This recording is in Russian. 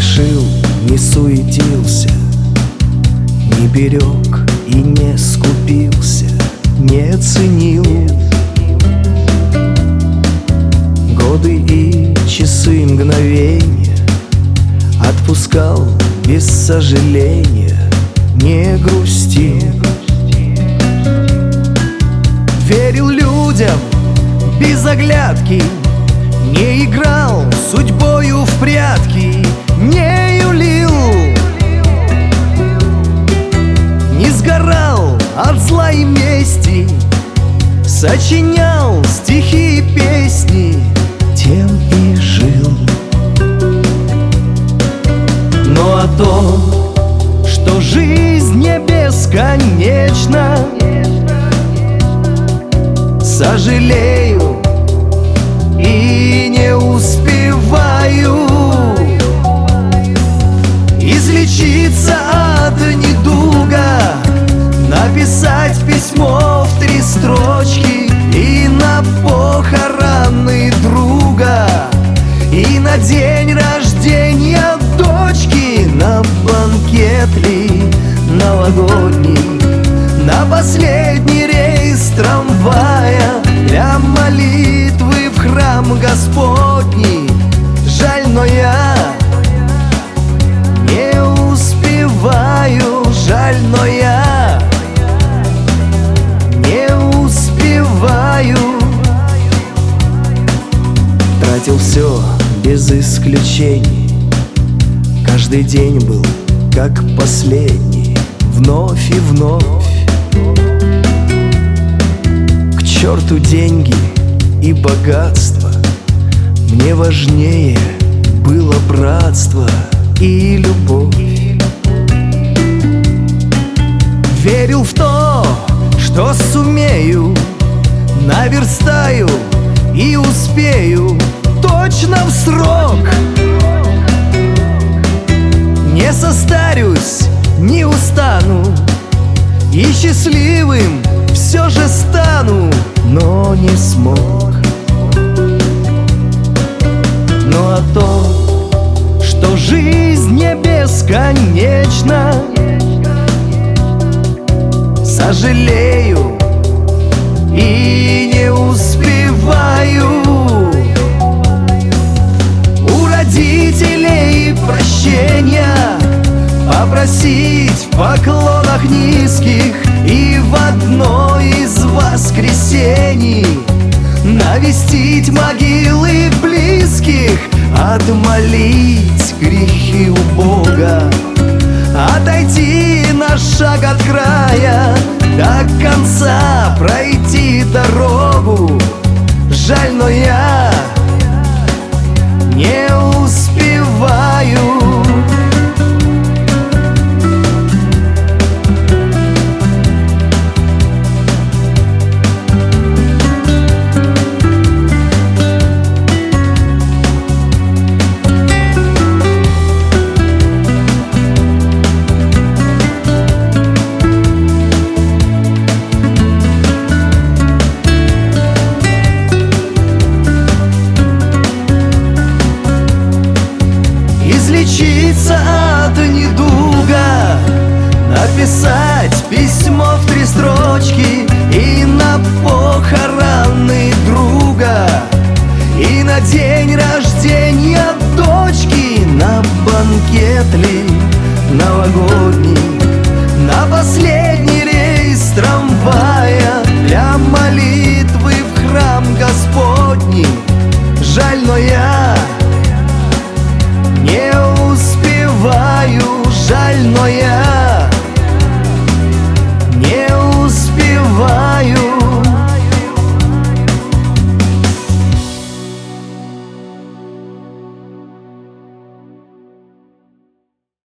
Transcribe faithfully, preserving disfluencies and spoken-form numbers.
спешил, не суетился, не берег и не скупился, не ценил годы и часы, мгновения, отпускал без сожаления, не грустил. Верил людям без оглядки, не играл судьбою в прятки, не юлил, не сгорал от зла и мести, сочинял стихи и песни, тем и жил. Но о том, что жизнь не бесконечна, сожалею и не успеваю излечиться от недуга, написать письмо в три строчки и на похороны друга, и на день рождения дочки, на банкет ли новогодний, на последний рейс трамвая для молитвы в храм Господний. Жаль, но я не успеваю, жаль, но я не успеваю. Тратил все без исключений, каждый день был как последний, вновь и вновь. К черту деньги и богатство, мне важнее было братство и любовь. Верил в то, что сумею, наверстаю и успею точно в срок. Не состарюсь, не устану, и счастливым все же стану, но не смог. Но о том, что жизнь не бесконечна, сожалею и не успеваю у родителей прощения попросить в поклонах низких и в одно из воскресений навестить могилы близких, отмолить грехи у Бога, отойти на шаг от края, до конца пройти дорогу. Жаль, но я не успеваю. Излечиться от недуга, написать письмо в три строчки и на похороны друга, и на день рождения дочки, на банкет ли новогодний.